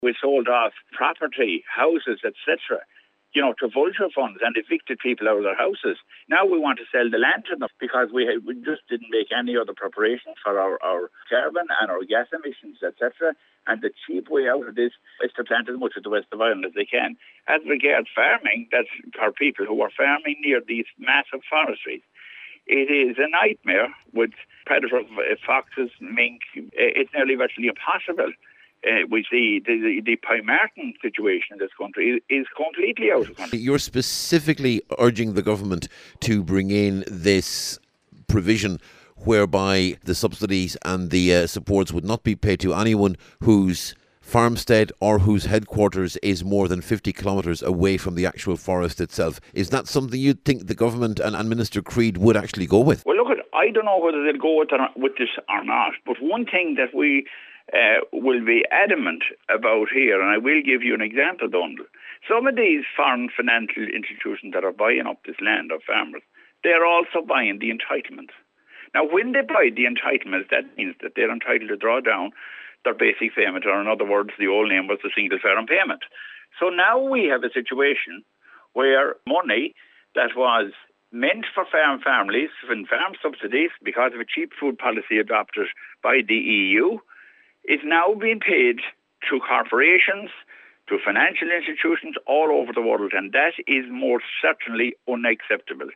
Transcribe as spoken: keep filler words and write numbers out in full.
We sold off property, houses, et cetera, you know, to vulture funds and evicted people out of their houses. Now we want to sell the land to them because we, had, we just didn't make any other preparations for our, our carbon and our gas emissions, et cetera. And the cheap way out of this is to plant as much of the West of Ireland as they can. As regards farming, that's for people who are farming near these massive forestries. It is a nightmare with predators, foxes, mink. It's nearly virtually impossible. Uh, we see the, the, the Pimartin situation in this country is completely out of control. You're specifically urging the government to bring in this provision whereby the subsidies and the uh, supports would not be paid to anyone whose farmstead or whose headquarters is more than fifty kilometres away from the actual forest itself. Is that something you'd think the government and, and Minister Creed would actually go with? Well, look, I don't know whether they'll go with, with this or not, but one thing that we Uh, will be adamant about here, and I will give you an example, Donald. Some of these foreign financial institutions that are buying up this land of farmers, they're also buying the entitlements. Now, when they buy the entitlements, that means that they're entitled to draw down their basic payment, or in other words, the old name was the single farm payment. So now we have a situation where money that was meant for farm families and farm subsidies because of a cheap food policy adopted by the E U is now being paid to corporations, to financial institutions all over the world, and that is more certainly unacceptable.